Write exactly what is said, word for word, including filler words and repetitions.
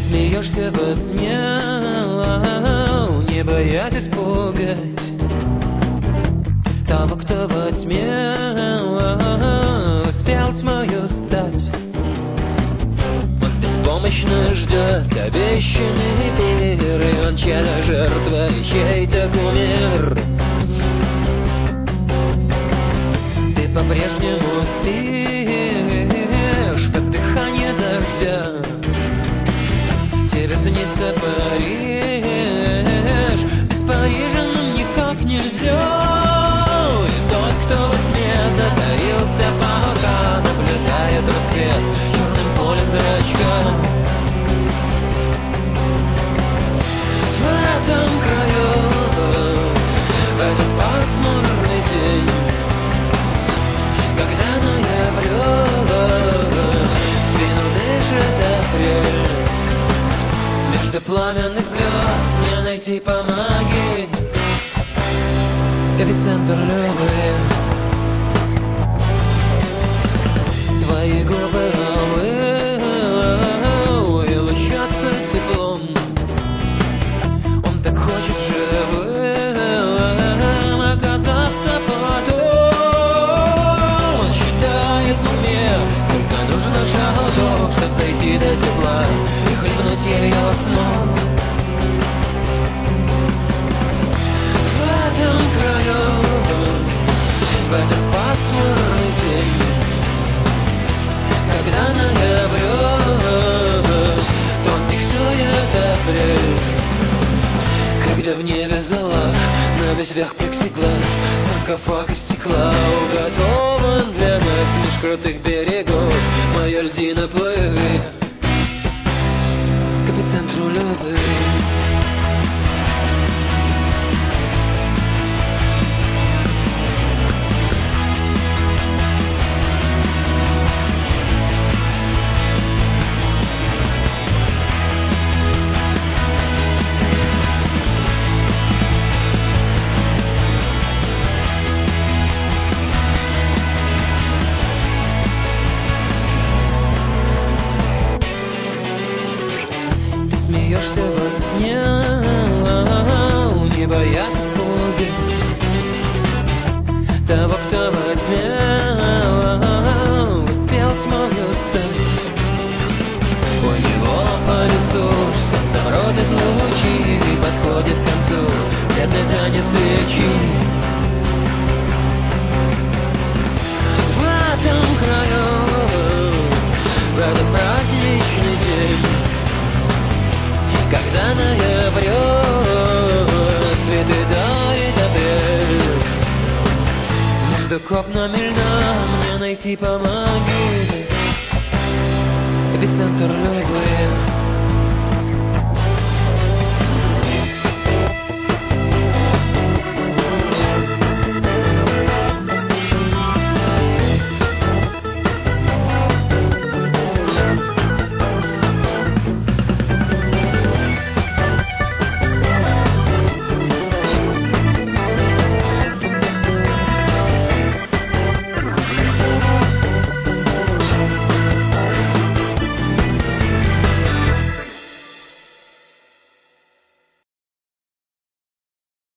Смеешься во сне, не боясь испугать того, кто во тьме успел тьмою стать. Он беспомощно ждет обещанный пир, и он чья-то жертва, чей-то кумир. Ты по-прежнему спишь под дыхание дождя. Тебе снится Париж, без Парижа ну никак нельзя. И тот, кто во тьме затаился, пока наблюдает рассвет черным полем зрачка. В этом краю, в этот пасмурный день, когда ноябрю спину дышит апрель, между пламенных звезд мне найти помоги эпицентр любви. Твои губы алые и лучатся теплом. Он так хочет живым оказаться потом. Он считает в уме, сколько нужно шагов, чтобы дойти до тепла и хлебнуть ее снова. В этом краю, в этот пасмурный день, когда ноябрю тон диктует апрель, когда в небе зола, на ветвях плексиглаз, саркофаг из стекла уготован для нас меж крутых берегов. Моя льдина плыви к эпицентру любви. Смеешься во сне, не боясь испугать того, кто во тьме успел тьмою стать. У него по лицу солнцем родят лучи, и подходит к концу бледный танец свечи. В этом краю, в этот праздничный день, когда ноябрю цветы дарит апрель, между копнами льда мне найти помоги